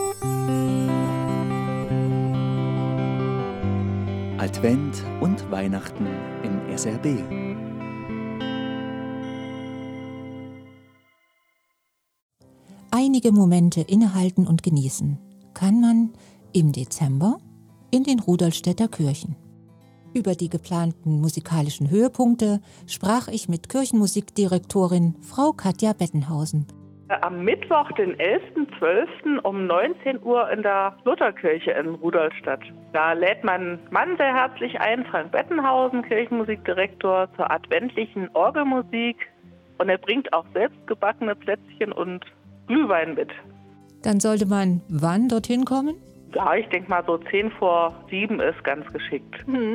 Advent und Weihnachten im SRB. Einige Momente innehalten und genießen kann man im Dezember in den Rudolstädter Kirchen. Über die geplanten musikalischen Höhepunkte sprach ich mit Kirchenmusikdirektorin Frau Katja Bettenhausen. Am Mittwoch, den 11.12. um 19 Uhr in der Lutherkirche in Rudolstadt. Da lädt mein Mann sehr herzlich ein, Frank Bettenhausen, Kirchenmusikdirektor, zur adventlichen Orgelmusik. Und er bringt auch selbst gebackene Plätzchen und Glühwein mit. Dann sollte man wann dorthin kommen? Ja, ich denke mal so 6:50 ist ganz geschickt.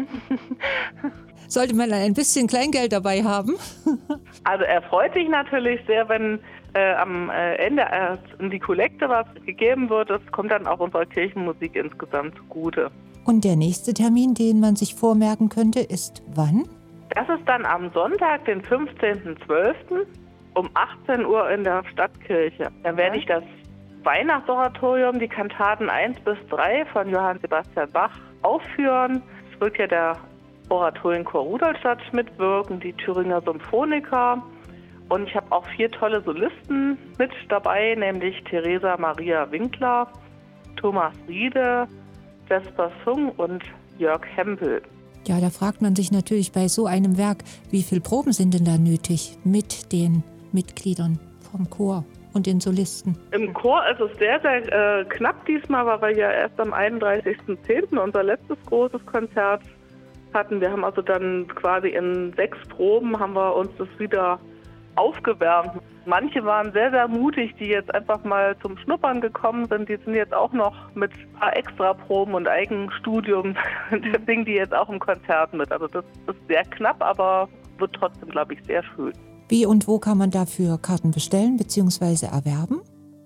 Sollte man ein bisschen Kleingeld dabei haben? Also er freut sich natürlich sehr, wenn am Ende in die Kollekte was gegeben wird. Das kommt dann auch unserer Kirchenmusik insgesamt zugute. Und der nächste Termin, den man sich vormerken könnte, ist wann? Das ist dann am Sonntag, den 15.12. um 18 Uhr in der Stadtkirche. Dann werde ich das Weihnachtsoratorium, die Kantaten 1 bis 3 von Johann Sebastian Bach aufführen. Es wird ja der Oratorienchor Rudolstadt mitwirken, die Thüringer Symphoniker. Und ich habe auch 4 tolle Solisten mit dabei, nämlich Theresa Maria Winkler, Thomas Riede, Jesper Sung und Jörg Hempel. Ja, da fragt man sich natürlich bei so einem Werk, wie viele Proben sind denn da nötig mit den Mitgliedern vom Chor und den Solisten? Im Chor ist es sehr, sehr knapp diesmal, weil wir ja erst am 31.10. unser letztes großes Konzert hatten. Wir haben also dann quasi in 6 Proben haben wir uns das wieder aufgewärmt. Manche waren sehr, sehr mutig, die jetzt einfach mal zum Schnuppern gekommen sind. Die sind jetzt auch noch mit ein paar Extraproben und Eigenstudium, singen die jetzt auch im Konzert mit. Also das ist sehr knapp, aber wird trotzdem, glaube ich, sehr schön. Wie und wo kann man dafür Karten bestellen bzw. erwerben?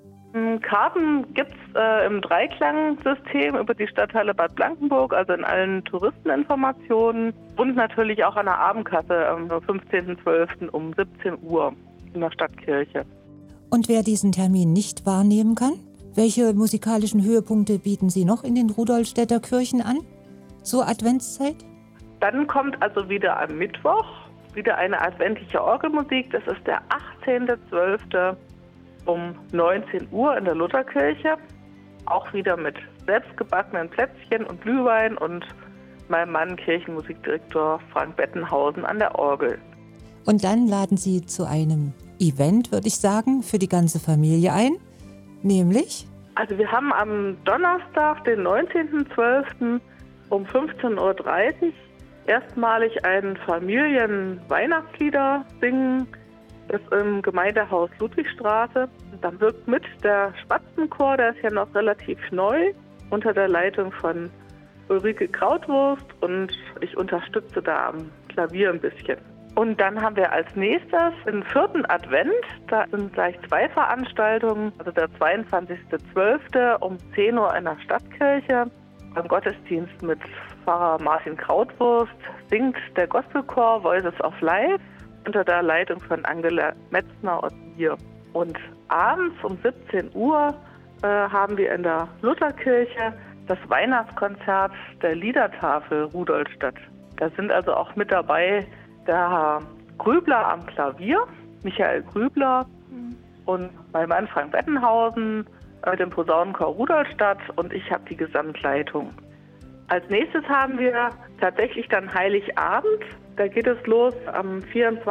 Karten gibt es im Dreiklang-System über die Stadthalle Bad Blankenburg, also in allen Touristeninformationen und natürlich auch an der Abendkasse am 15.12. um 17 Uhr in der Stadtkirche. Und wer diesen Termin nicht wahrnehmen kann, welche musikalischen Höhepunkte bieten Sie noch in den Rudolstädter Kirchen an zur Adventszeit? Dann kommt also wieder am Mittwoch wieder eine adventliche Orgelmusik. Das ist der 18.12. um 19 Uhr in der Lutherkirche. Auch wieder mit selbstgebackenen Plätzchen und Glühwein und meinem Mann, Kirchenmusikdirektor Frank Bettenhausen, an der Orgel. Und dann laden Sie zu einem Event, würde ich sagen, für die ganze Familie ein, nämlich? Also wir haben am Donnerstag, den 19.12. um 15.30 Uhr erstmalig ein Familien-Weihnachtslieder singen. Das ist im Gemeindehaus Ludwigstraße. Dann wirkt mit der Spatzenchor, der ist ja noch relativ neu, unter der Leitung von Ulrike Krautwurst, und ich unterstütze da am Klavier ein bisschen. Und dann haben wir als nächstes den 4. Advent. Da sind gleich 2 Veranstaltungen. Also der 22.12. um 10 Uhr in der Stadtkirche. Beim Gottesdienst mit Pfarrer Martin Krautwurst singt der Gospelchor Voices of Life unter der Leitung von Angela Metzner und mir. Und abends um 17 Uhr haben wir in der Lutherkirche das Weihnachtskonzert der Liedertafel Rudolstadt. Da sind also auch mit dabei der Herr Grübler am Klavier, Michael Grübler, und mein Mann Frank Bettenhausen mit dem Posaunenchor Rudolstadt, und ich habe die Gesamtleitung. Als nächstes haben wir tatsächlich dann Heiligabend. Da geht es los am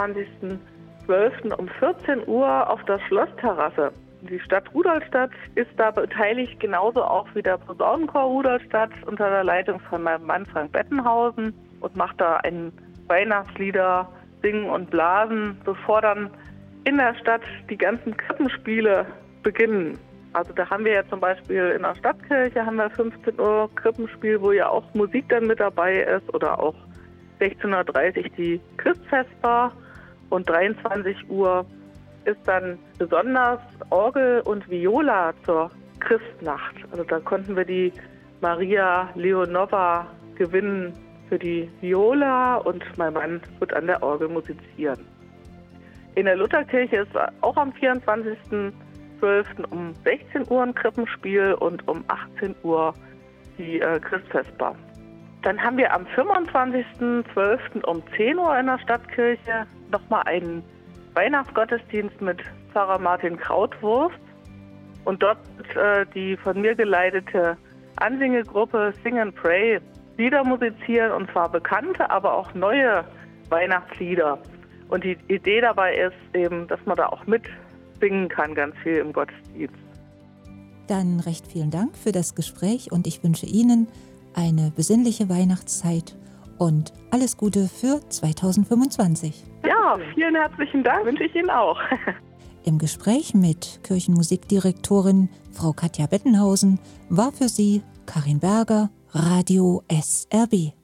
24.12. um 14 Uhr auf der Schlossterrasse. Die Stadt Rudolstadt ist da beteiligt, genauso auch wie der Posaunenchor Rudolstadt unter der Leitung von meinem Mann Frank Bettenhausen, und macht da ein Weihnachtslieder singen und blasen, bevor dann in der Stadt die ganzen Krippenspiele beginnen. Also da haben wir ja zum Beispiel in der Stadtkirche haben wir 15 Uhr Krippenspiel, wo ja auch Musik dann mit dabei ist, oder auch 16.30 Uhr die Christfestbar, und 23 Uhr ist dann besonders Orgel und Viola zur Christnacht. Also da konnten wir die Maria Leonova gewinnen für die Viola, und mein Mann wird an der Orgel musizieren. In der Lutherkirche ist auch am 24. 12. um 16 Uhr ein Krippenspiel und um 18 Uhr die Christvesper. Dann haben wir am 25.12. um 10 Uhr in der Stadtkirche nochmal einen Weihnachtsgottesdienst mit Pfarrer Martin Krautwurst. Und dort wird die von mir geleitete Ansingegruppe Sing and Pray Lieder musizieren, und zwar bekannte, aber auch neue Weihnachtslieder. Und die Idee dabei ist eben, dass man da auch mitsingen kann, ganz viel im Gottesdienst. Dann recht vielen Dank für das Gespräch und ich wünsche Ihnen eine besinnliche Weihnachtszeit und alles Gute für 2025. Ja, vielen herzlichen Dank, wünsche ich Ihnen auch. Im Gespräch mit Kirchenmusikdirektorin Frau Katja Bettenhausen war für Sie Karin Berger, Radio SRB.